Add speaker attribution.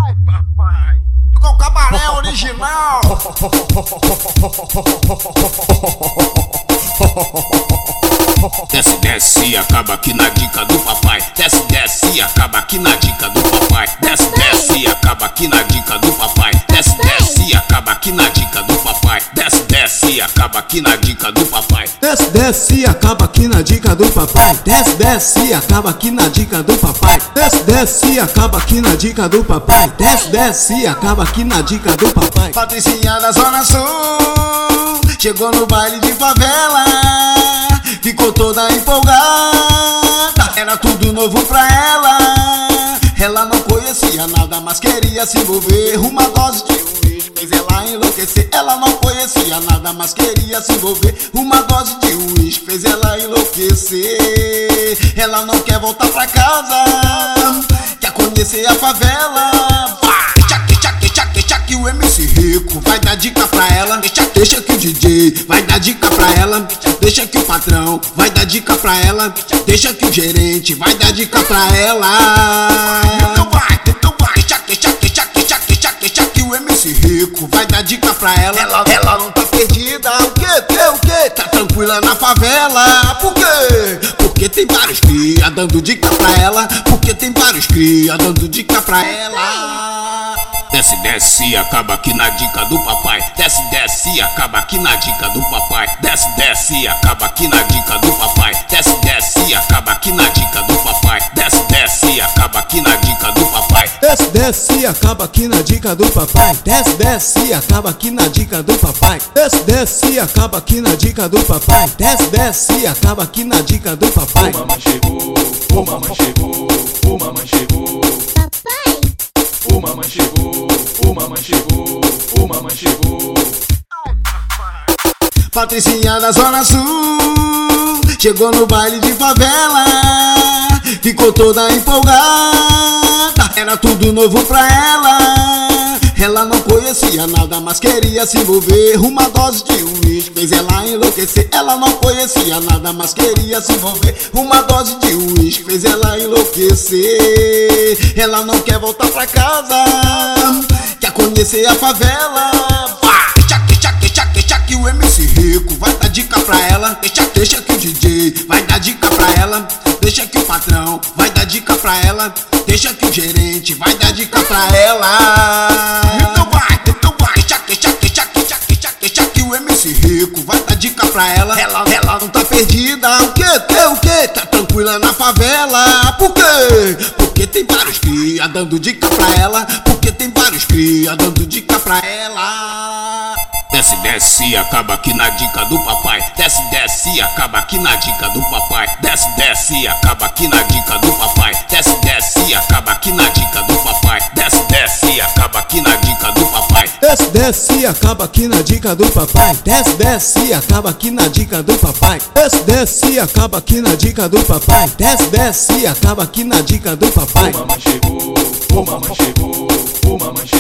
Speaker 1: Ai, papai. Com o cabaré original.
Speaker 2: Desce, desce e acaba aqui na dica do papai. Desce, desce e acaba aqui na dica do papai. Desce, desce e acaba aqui na dica do papai. Desce, desce e acaba aqui na dica do papai. Desce, desce e acaba aqui na dica do papai.
Speaker 3: Desce, desce e acaba aqui na dica do papai. Desce, desce e acaba aqui na dica do papai. Desce, desce e acaba aqui na dica do papai. Desce, desce e acaba aqui na dica do papai.
Speaker 1: Patricinha da Zona Sul chegou no baile de favela, ficou toda empolgada, era tudo novo pra ela. Ela não conhecia nada, mas queria se envolver. Uma dose de uísque fez ela enlouquecer. Ela não conhecia nada, mas queria se envolver. Uma dose de uísque fez ela enlouquecer. Ela não quer voltar pra casa, quer conhecer a favela. Deixa que o MC Rico vai dar dica pra ela. Deixa que o DJ vai dar dica pra ela. Deixa que o patrão vai dar dica pra ela. Deixa que o gerente vai dar dica pra ela. Então vai. Deixa que o MC Rico vai dar dica pra ela. Ela não tá perdida. O quê? Tá tranquila na favela. Por quê? Porque tem vários cria dando dica pra ela. Porque tem vários cria dando dica pra ela.
Speaker 2: Desce, desce e acaba aqui na dica do papai. Desce, desce e acaba aqui na dica do papai. Desce, desce e acaba aqui na dica do papai. Desce, desce e acaba aqui na dica do papai. Desce, desce e acaba aqui na dica do papai.
Speaker 3: Desce, desce e acaba aqui na dica do papai. Desce, desce e acaba aqui na dica do papai. Desce, desce e acaba aqui na dica do papai. Desce, desce e acaba aqui na dica do papai.
Speaker 4: O mamãe chegou, o mamãe chegou, o mamãe chegou.
Speaker 5: Papai.
Speaker 4: O mamãe chegou, o mamãe chegou, o mamãe chegou.
Speaker 1: Patricinha da Zona Sul chegou no baile de favela, ficou toda empolgada, era tudo novo pra ela. Ela não conhecia nada, mas queria se envolver. Uma dose de uísque fez ela enlouquecer. Ela não conhecia nada, mas queria se envolver. Uma dose de uísque fez ela enlouquecer. Ela não quer voltar pra casa, quer conhecer a favela. Deixa que o MC Rico vai dar dica pra ela. Deixa que o DJ vai dar dica pra ela. Deixa que o patrão vai dar dica pra ela. Deixa que o gerente vai dar dica pra ela. Então vai. Deixa que o MC Rico vai dar dica pra ela. Ela não tá perdida. O quê? Tá tranquila na favela. Por quê? Porque tem vários cria dando dica pra ela. Porque tem vários cria dando dica pra ela.
Speaker 2: Desce, desce e acaba aqui na dica do papai. Desce, desce e acaba aqui na dica do papai. Desce, desce e acaba aqui na dica do papai. Desce, desce e acaba aqui na dica do papai. Desce, desce e acaba aqui na dica do papai.
Speaker 3: Desce, desce e acaba aqui na dica do papai. Desce, desce e acaba aqui na dica do papai. Desce, desce e acaba aqui na dica do papai. Desce, desce e acaba aqui na dica do papai.
Speaker 4: O mamãe chegou, o mamãe chegou, o mamãe chegou.